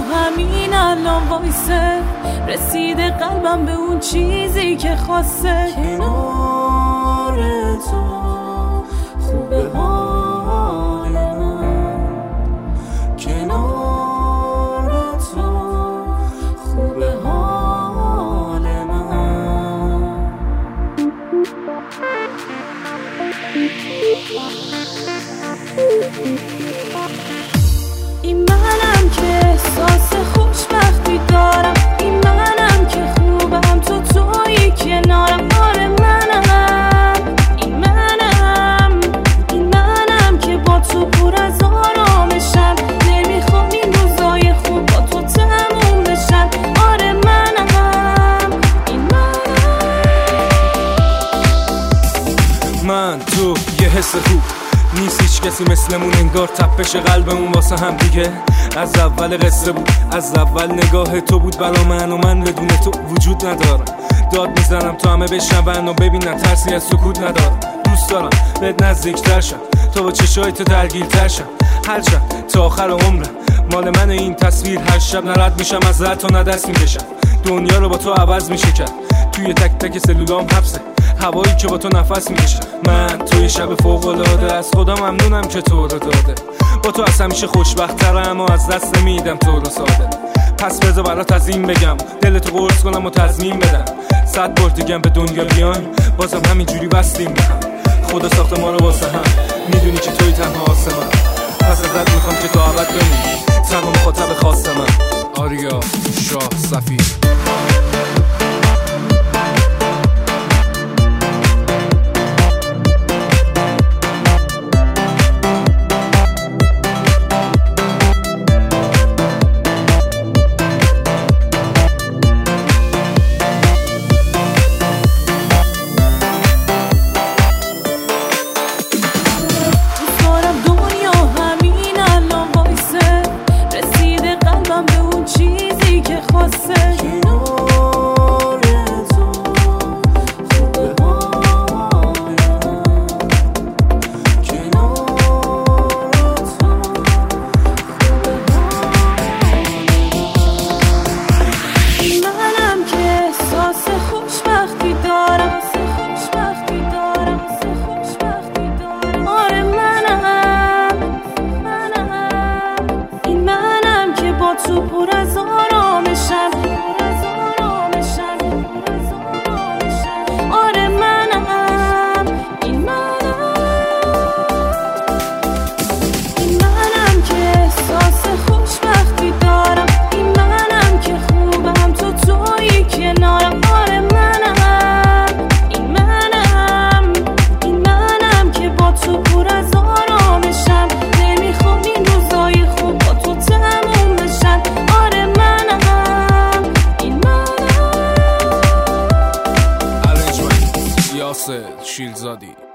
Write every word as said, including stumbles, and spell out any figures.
همین الان وایسه، رسیده قلبم به اون چیزی که خواسته. کنار تو خوبه حال من، کنار تو خوبه حال من. این منم که احساس خوشبختی دارم، این منم که خوبم تو تویی کنارم. آره منم، این منم، این منم که با تو پر از آرامشم، نمیخوام این روزای خوب با تو تموم بشن. آره منم، این منم. من تو یه حس خوب نیست هیچ کسی مثلمون، انگار تپش قلبمون واسه هم دیگه از اول قصه بود، از اول نگاه تو بود بلا من، و من بدون تو وجود ندارم. داد میزنم تا همه بشنون و ببینن، ترسی از سکوت ندارم. دوست دارم بهت نزدیکتر شم، تا با چشای تو درگیرتر شم. هر شب تا آخر عمرم مال من این تصویر، هر شب نرد میشم از رد تا ندست میکشم. دنیا رو با تو عوض میشه کرد، توی تک تک سلولام حبسه هوایی که با تو نفس میکشم. من توی شب فوق العاده از خدا ممنونم که تو رو داده، با تو از همیشه خوشبخت‌ترم و از دست نمیدم تو رو ساده. پس بذار برات از این بگم، دلتو قرص کنم و تضمین بدم، صد بار دیگم به دنیا بیایم بازم همینجوری بستیم به هم. خدا ساخته ما رو واسه هم، میدونی که توی تنها آسمان. پس ازت میخوام که تو ابد بمونی تنها مخاطب خاص من. آریا شاه صفی. تو پر از آرامشم، پر از آرامشم، پر از آرامشم. آره منم، این منم، این منم که احساس خوشبختی دارم، این منم که خوبم تو تویی کنارم. آره منم، این منم، این منم که با تو پر از آرامشم، نمیخوام این روزای خوب با تو تموم بشن. آره منم، این منم. Arrangement یاسر شیلزادی.